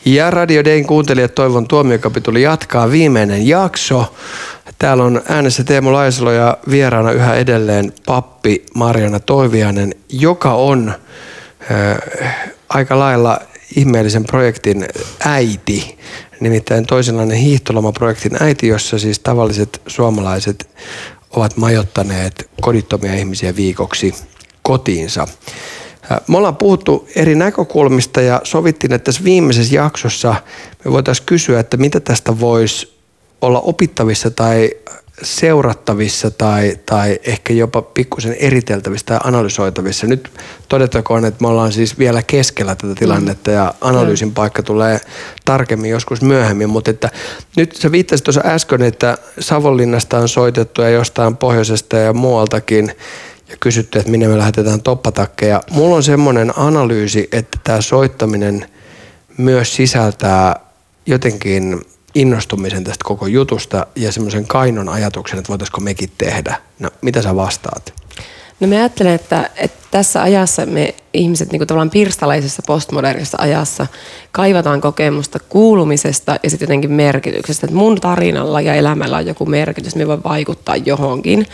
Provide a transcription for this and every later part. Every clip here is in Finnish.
Ja Radio Dayn kuuntelijat, Toivon tuomiokapituli jatkaa viimeinen jakso. Täällä on äänessä Teemu Laisalo ja vieraana yhä edelleen pappi Marjaana Toiviainen, joka on aika lailla ihmeellisen projektin äiti. Nimittäin toisenlainen hiihtolomaprojektin äiti, jossa siis tavalliset suomalaiset ovat majoittaneet kodittomia ihmisiä viikoksi kotiinsa. Me ollaan puhuttu eri näkökulmista ja sovittiin, että tässä viimeisessä jaksossa me voitaisiin kysyä, että mitä tästä voisi olla opittavissa tai seurattavissa tai ehkä jopa pikkusen eriteltävissä tai analysoitavissa. Nyt todettakoon, että me ollaan siis vielä keskellä tätä tilannetta ja analyysin paikka tulee tarkemmin joskus myöhemmin, mutta että nyt sä viittasit tuossa äsken, että Savonlinnasta on soitettu ja jostain pohjoisesta ja muualtakin ja kysytty, että minne me lähetetään toppatakkeja. Mulla on semmoinen analyysi, että tämä soittaminen myös sisältää jotenkin innostumisen tästä koko jutusta ja semmoisen kainon ajatuksen, että voitaisiko mekin tehdä. No, mitä sä vastaat? No mä ajattelen, että tässä ajassa me ihmiset niin kuin tavallaan pirstalaisessa postmodernissa ajassa kaivataan kokemusta kuulumisesta ja sitten jotenkin merkityksestä. Että mun tarinalla ja elämällä on joku merkitys, me voi vaikuttaa johonkin.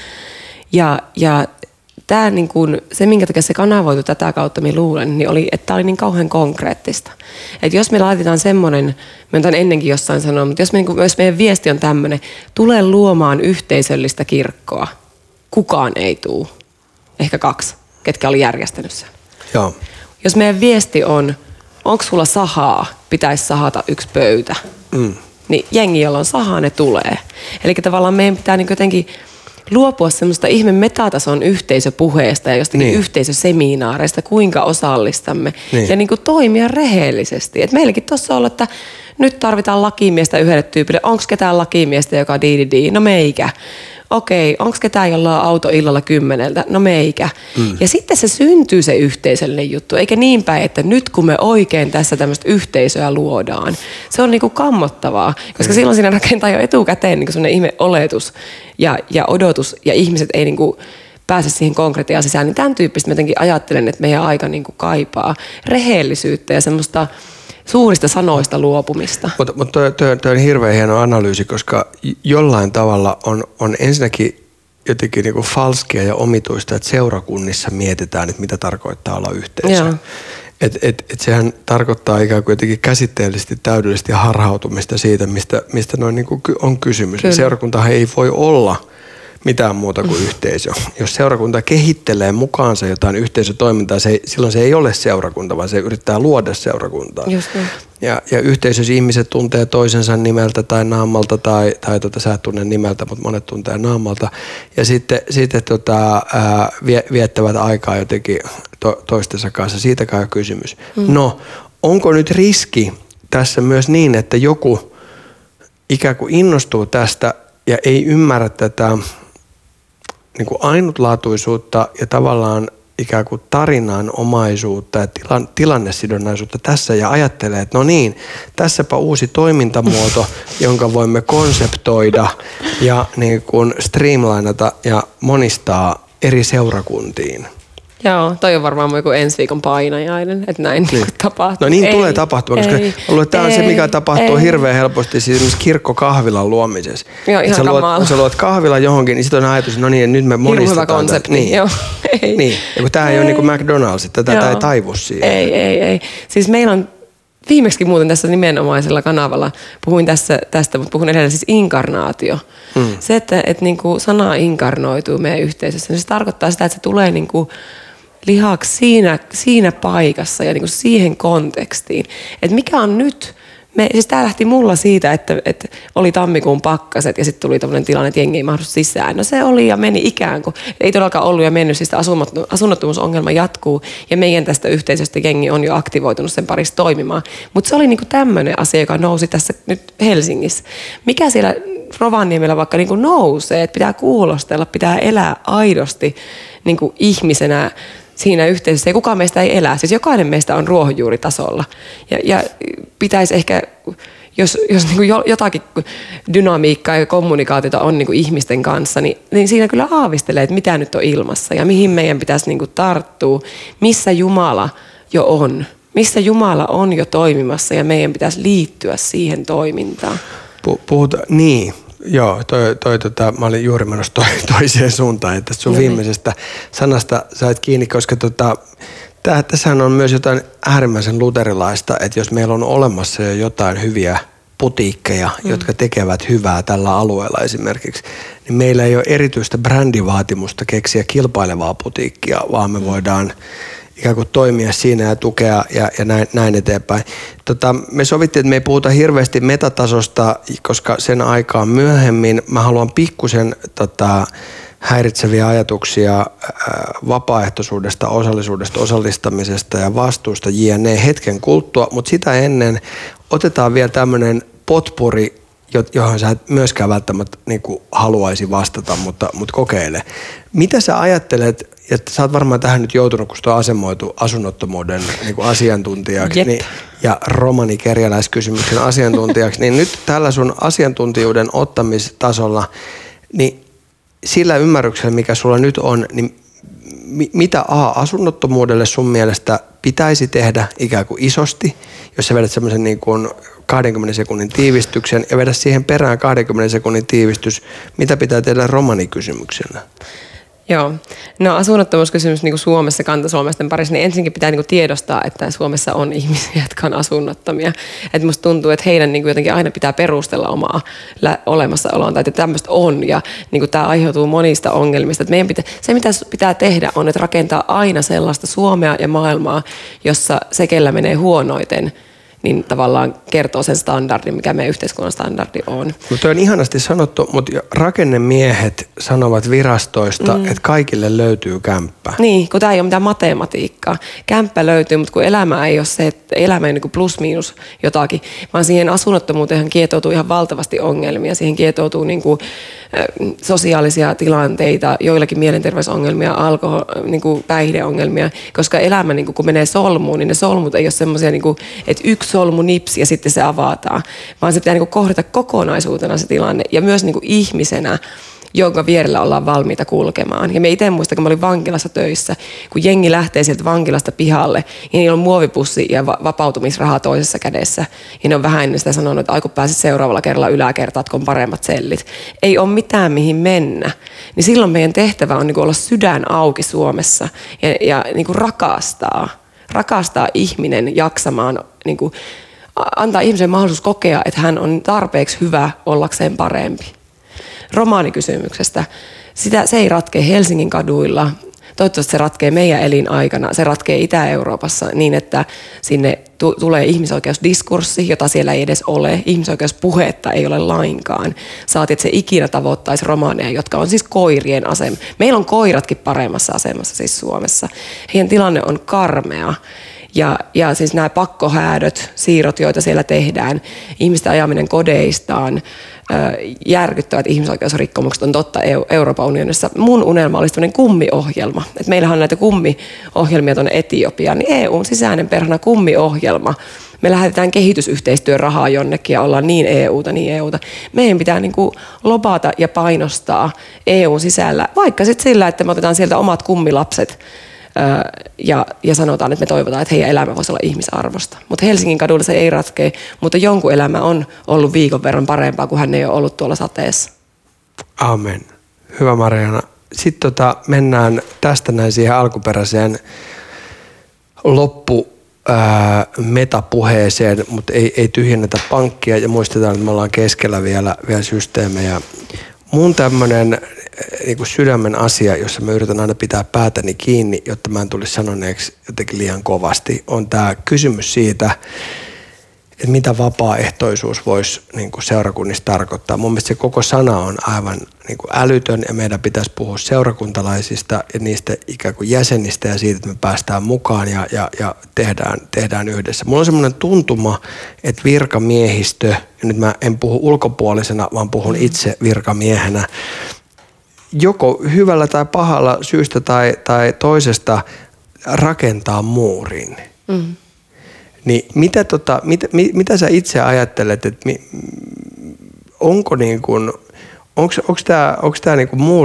Ja tämä niin kuin, se, minkä takia se kanavoitu tätä kautta, mä luulen, niin oli, että tämä oli niin kauhean konkreettista. Että jos me laitetaan semmoinen, mä oon ennenkin jossain sanoa, mutta jos meidän viesti on tämmöinen, tule luomaan yhteisöllistä kirkkoa, kukaan ei tule. Ehkä 2, ketkä oli järjestänyt sen. Joo. Jos meidän viesti on, onko sulla sahaa, pitäisi sahata 1 pöytä, niin jengi, jolla on sahaa, ne tulee. Eli tavallaan meidän pitää niin jotenkin luopua semmoista ihme metatason yhteisöpuheesta ja jostakin yhteisöseminaareista, kuinka osallistamme ja niin kuin toimia rehellisesti. Et meilläkin tuossa on ollut, että nyt tarvitaan lakimiestä yhdelle tyypille. Onko ketään lakimiestä, joka di? No meikä. Okei, onko ketään, jolla on auto illalla 10? No meikä. Ja sitten se syntyy se yhteisöllinen juttu, eikä niin päin, että nyt kun me oikein tässä tämmöistä yhteisöä luodaan, se on niinku kammottavaa, koska silloin siinä rakentaa jo etukäteen niinku semmoinen ihme oletus ja odotus, ja ihmiset ei niinku pääse siihen konkretiaan sisään. Niin tämän tyyppistä mä jotenkin ajattelen, että meidän aika niinku kaipaa rehellisyyttä ja semmoista suurista sanoista luopumista. Mutta toi on hirveän hieno analyysi, koska jollain tavalla on ensinnäkin jotenkin niinku falskia ja omituista, että seurakunnissa mietitään, että mitä tarkoittaa olla yhteisö. Et sehän tarkoittaa ikään kuin jotenkin käsitteellisesti, täydellisesti harhautumista siitä, mistä noin niinku on kysymys. Seurakuntahan ei voi olla mitään muuta kuin yhteisö. Jos seurakunta kehittelee mukaansa jotain yhteisötoimintaa, silloin se ei ole seurakunta, vaan se yrittää luoda seurakuntaa. Ja yhteisössä ihmiset tuntee toisensa nimeltä tai naamalta, tai sä et tunne nimeltä, mutta monet tuntee naamalta. Ja sitten viettävät aikaa jotenkin toistensa kanssa. Siitäkään on kysymys. No, onko nyt riski tässä myös niin, että joku ikään kuin innostuu tästä ja ei ymmärrä tätä niin kuin ainutlaatuisuutta ja tavallaan ikään kuin tarinanomaisuutta ja tilannesidonnaisuutta tässä ja ajattelee, että no niin, tässäpä uusi toimintamuoto, jonka voimme konseptoida ja niin kuin streamlinata ja monistaa eri seurakuntiin. Joo, toi on varmaan joku ensi viikon painajainen, että näin tapahtuu. No niin tulee tapahtumaan, koska tämä on se, mikä tapahtuu hirveän helposti siis kirkkokahvilan luomisessa. Joo, ihan kun sä luot kahvilan johonkin, niin sitten on ajatus, no niin, nyt me monistetaan. Hyvä konsepti, niin. Joo. Niin, ja kun tämä ei ole niin kuin McDonald's, tätä ei taivu siihen. Ei. Siis meillä on viimeksi muuten tässä nimenomaisella kanavalla, puhuin tästä, mutta puhun edelleen siis inkarnaatio. Se, että niin kuin sana inkarnoituu meidän yhteisössä, niin se tarkoittaa sitä, että se tulee niin kuin lihaksi siinä paikassa ja niin kuin siihen kontekstiin. Että mikä on nyt, siis tämä lähti mulla siitä, että oli tammikuun pakkaset ja sitten tuli tämmöinen tilanne, että jengi ei mahdu sisään. No se oli ja meni ikään kuin. Ei todellakaan ollut ja mennyt, siis asunnottomuusongelma jatkuu ja meidän tästä yhteisöstä jengi on jo aktivoitunut sen parissa toimimaan. Mutta se oli niinku tämmöinen asia, joka nousi tässä nyt Helsingissä. Mikä siellä Rovaniemellä vaikka niinku nousee, että pitää kuulostella, pitää elää aidosti niinku ihmisenä siinä yhteisössä. Ja kukaan meistä ei elä. Siis jokainen meistä on ruohonjuuritasolla. Ja pitäisi ehkä, jos niin kuin jotakin dynamiikkaa ja kommunikaatiota on niin kuin ihmisten kanssa, niin siinä kyllä aavistelee, että mitä nyt on ilmassa ja mihin meidän pitäisi niin kuin tarttua, missä Jumala jo on missä Jumala on jo toimimassa ja meidän pitäisi liittyä siihen toimintaan. Niin, joo, mä olin juuri menossa toiseen suuntaan, että sun viimeisestä sanasta sait kiinni, koska tässähän on myös jotain äärimmäisen luterilaista, että jos meillä on olemassa jo jotain hyviä putiikkeja, jotka tekevät hyvää tällä alueella esimerkiksi, niin meillä ei ole erityistä brändivaatimusta keksiä kilpailevaa putiikkia, vaan me voidaan ikään kuin toimia siinä ja tukea ja näin eteenpäin. Me sovittiin, että me ei puhuta hirveästi metatasosta, koska sen aikaan myöhemmin mä haluan pikkusen häiritseviä ajatuksia vapaaehtoisuudesta, osallisuudesta, osallistamisesta ja vastuusta jne. Hetken kuluttua, mutta sitä ennen otetaan vielä tämmöinen potpuri, johon sä et myöskään välttämättä niin kuin haluaisi vastata, mutta kokeile. Mitä sä ajattelet, että sä oot varmaan tähän nyt joutunut, kun sä oot asemoitu asunnottomuuden niin kuin asiantuntijaksi ja romanikerjäläiskysymyksen asiantuntijaksi, niin nyt tällä sun asiantuntijuuden ottamistasolla, niin sillä ymmärryksellä, mikä sulla nyt on, niin mitä asunnottomuudelle sun mielestä pitäisi tehdä ikään kuin isosti, jos sä vedät semmoisen niin kuin 20 sekunnin tiivistyksen ja vedä siihen perään 20 sekunnin tiivistys, mitä pitää tehdä romanikysymyksenä? Joo. No asunnottomuuskysymys niin kuin Suomessa kantasuomalaisten parissa, niin ensinnäkin pitää niin kuin tiedostaa, että Suomessa on ihmisiä, jotka on asunnottomia. Että musta tuntuu, että heidän niin kuin jotenkin aina pitää perustella omaa olemassaoloaan, tai että tämmöistä on, ja niin kuin tämä aiheutuu monista ongelmista. Että se, mitä pitää tehdä, on, että rakentaa aina sellaista Suomea ja maailmaa, jossa se, kellä menee huonoiten, niin tavallaan kertoo sen standardin, mikä meidän yhteiskunnan standardi on. Mutta on ihanasti sanottu, mutta rakennemiehet sanovat virastoista, että kaikille löytyy kämppä. Niin, kun tämä ei ole mitään matematiikkaa. Kämppä löytyy, mutta kun elämä ei ole se, että elämä ei ole niin plus miinus jotakin, vaan siihen asunnottomuuteen kietoutuu ihan valtavasti ongelmia. Siihen kietoutuu niin kuin sosiaalisia tilanteita, joillakin mielenterveysongelmia, niin kuin päihdeongelmia, koska elämä, niin kuin, kun menee solmuun, niin ne solmut ei ole semmoisia, niin että yksi solmu nipsi ja sitten se avataan, vaan se pitää niin kuin kohdata kokonaisuutena se tilanne ja myös niin kuin ihmisenä, jonka vierellä ollaan valmiita kulkemaan. Ja me itse muistan, kun mä olin vankilassa töissä, kun jengi lähtee sieltä vankilasta pihalle, ja niillä on muovipussi ja vapautumisraha toisessa kädessä. Ja ne on vähän ennen sitä sanonut, että aiku pääsit seuraavalla kerralla yläkertaan, kun on paremmat sellit. Ei ole mitään mihin mennä. Niin silloin meidän tehtävä on niin kuin olla sydän auki Suomessa ja niin kuin rakastaa ihminen jaksamaan, niin kuin antaa ihmisen mahdollisuus kokea, että hän on tarpeeksi hyvä ollakseen parempi. Romaanikysymyksestä. Se ei ratkea Helsingin kaduilla. Toivottavasti se ratkee meidän elinaikana. Se ratkee Itä-Euroopassa niin, että sinne tulee ihmisoikeusdiskurssi, jota siellä ei edes ole. Ihmisoikeuspuhetta ei ole lainkaan. Saati, että se ikinä tavoittaisi romaaneja, jotka on siis koirien asema. Meillä on koiratkin paremmassa asemassa siis Suomessa. Heidän tilanne on karmea. Ja siis nämä pakkohäädöt, siirrot, joita siellä tehdään, ihmisten ajaminen kodeistaan, järkyttävät ihmisoikeusrikkomukset on totta Euroopan unionissa. Mun unelma olisi tämmöinen kummiohjelma. Et meillähän on näitä kummiohjelmia tuonne Etiopiaan, niin EUn sisäinen perhana kummiohjelma. Me lähetetään kehitysyhteistyörahaa jonnekin ja ollaan niin EUta. Meidän pitää niin kuin lobata ja painostaa EUn sisällä, vaikka sitten sillä, että me otetaan sieltä omat kummilapset ja sanotaan, että me toivotaan, että heidän elämä voisi olla ihmisarvosta. Mutta Helsingin kadulla se ei ratkea, mutta jonkun elämä on ollut viikon verran parempaa, kun hän ei ole ollut tuolla sateessa. Amen. Hyvä Mariana. Sitten mennään tästä näin siihen alkuperäiseen metapuheeseen, mutta ei tyhjennetä pankkia ja muistetaan, että me ollaan keskellä vielä systeemejä. Mun tämmönen niin sydämen asia, jossa mä yritän aina pitää päätäni kiinni, jotta mä en tulisi sanoneeksi jotenkin liian kovasti, on tämä kysymys siitä, että mitä vapaaehtoisuus voisi niin kuin seurakunnissa tarkoittaa. Mun mielestä se koko sana on aivan niin kuin älytön ja meidän pitäisi puhua seurakuntalaisista ja niistä ikään kuin jäsenistä ja siitä, että me päästään mukaan ja tehdään yhdessä. Mulla on semmoinen tuntuma, että virkamiehistö, ja nyt mä en puhu ulkopuolisena, vaan puhun itse virkamiehenä, joko hyvällä tai pahalla syystä tai toisesta rakentaa muurin. Mm. Niin mitä sä itse ajattelet, että onko tää niin kuin muuri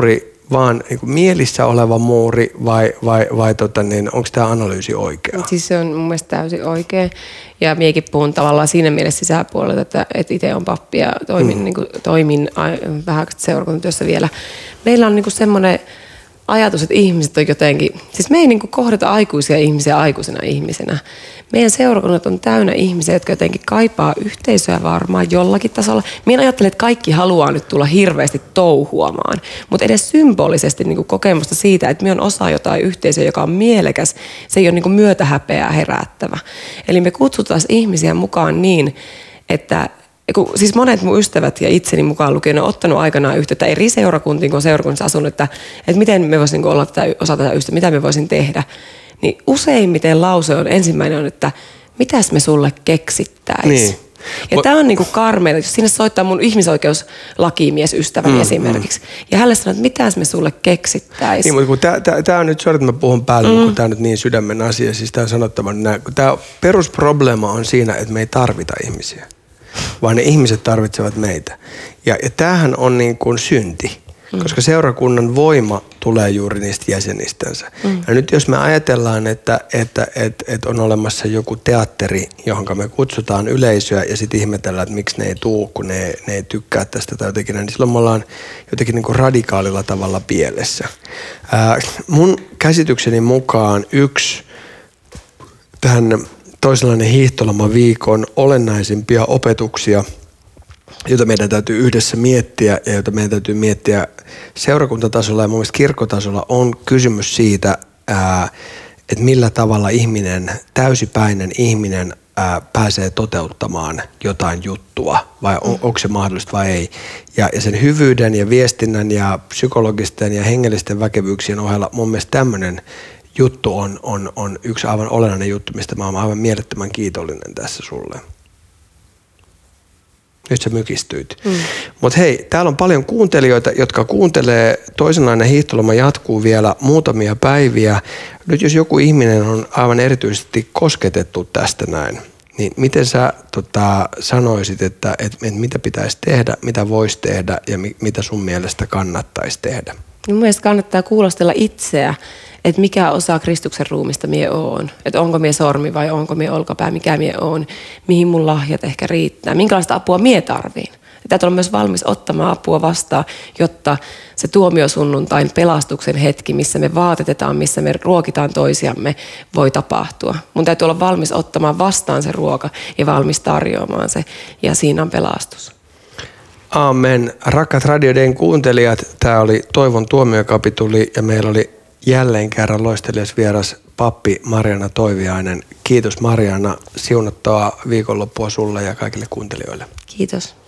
vaan niin kuin mielissä oleva muuri vai onko tämä analyysi oikea? Siis se on mun mielestä täysin oikein. Ja miekin puhun tavallaan siinä mielessä sisäpuolelta, että itse on pappi ja toimin vähän seurakuntatyössä vielä. Meillä on niin kuin semmoinen ajatus, että ihmiset on jotenkin, siis me ei niin kuin kohdata aikuisia ihmisiä aikuisena ihmisenä. Meidän seurakunnat on täynnä ihmisiä, jotka jotenkin kaipaa yhteisöä varmaan jollakin tasolla. Minä ajattelen, että kaikki haluaa nyt tulla hirveästi touhuamaan, mutta edes symbolisesti niin kuin kokemusta siitä, että me on osa jotain yhteisöä, joka on mielekäs, se ei ole niin kuin myötähäpeää herättävä. Eli me kutsutaan ihmisiä mukaan niin, että siis monet mun ystävät ja itseni mukaan lukien on ottanut aikanaan yhteyttä eri seurakuntiin, kun on seurakunnassa asunut, että miten me voisin olla osa tätä ystävää, mitä me voisin tehdä. Niin useimmiten lause on ensimmäinen on, että mitäs me sulle keksittäis. Niin. Ja tämä on niinku karmeita, jos sinne soittaa mun ihmisoikeuslakimies ystäväni esimerkiksi. Ja hänelle sanoo, että mitäs me sulle keksittäis. Niin, mutta kun tämä on nyt, sorry, että mä puhun päälle, kun tämä on nyt niin sydämen asia, siis tämä on sanottava näin. Tämä perusprobleema on siinä, että me ei tarvita ihmisiä, vaan ne ihmiset tarvitsevat meitä. Ja tämähän on niin kuin synti. Koska seurakunnan voima tulee juuri niistä jäsenistänsä. Ja nyt jos me ajatellaan, että on olemassa joku teatteri, johon me kutsutaan yleisöä ja sitten ihmetellään, että miksi ne ei tuu, kun ne ei tykkää tästä tai jotenkin, niin silloin me ollaan jotenkin niin kuin radikaalilla tavalla pielessä. Mun käsitykseni mukaan yksi tähän toisenlainen hiihtolomaviikon olennaisimpia opetuksia, jota meidän täytyy yhdessä miettiä ja jota meidän täytyy miettiä seurakuntatasolla ja mun mielestä kirkkotasolla, on kysymys siitä, että millä tavalla ihminen, täysipäinen ihminen pääsee toteuttamaan jotain juttua vai onko se mahdollista vai ei. Ja sen hyvyyden ja viestinnän ja psykologisten ja hengellisten väkevyyksien ohella mun mielestä tämmöinen juttu on yksi aivan olennainen juttu, mistä mä oon aivan mielettömän kiitollinen tässä sulle. Nyt sä mykistyit. Mutta hei, täällä on paljon kuuntelijoita, jotka kuuntelee. Toisenlainen hiihtoloma jatkuu vielä muutamia päiviä. Nyt jos joku ihminen on aivan erityisesti kosketettu tästä näin, niin miten sä sanoisit, että mitä pitäisi tehdä, mitä voisi tehdä ja mitä sun mielestä kannattaisi tehdä? Mun mielestä kannattaa kuulostella itseä, että mikä osa Kristuksen ruumista mie oon. Että onko mie sormi vai onko mie olkapää, mikä mie oon, mihin mun lahjat ehkä riittää, minkälaista apua mie tarviin. Täytyy olla myös valmis ottamaan apua vastaan, jotta se tuomiosunnuntain pelastuksen hetki, missä me vaatetetaan, missä me ruokitaan toisiamme, voi tapahtua. Mun täytyy olla valmis ottamaan vastaan se ruoka ja valmis tarjoamaan se, ja siinä on pelastus. Aamen. Rakkaat Radio Dayn kuuntelijat, tämä oli Toivon tuomiokapituli ja meillä oli jälleen kerran loistelias vieras pappi Marjaana Toiviainen. Kiitos Marjaana, siunattua viikonloppua sulle ja kaikille kuuntelijoille. Kiitos.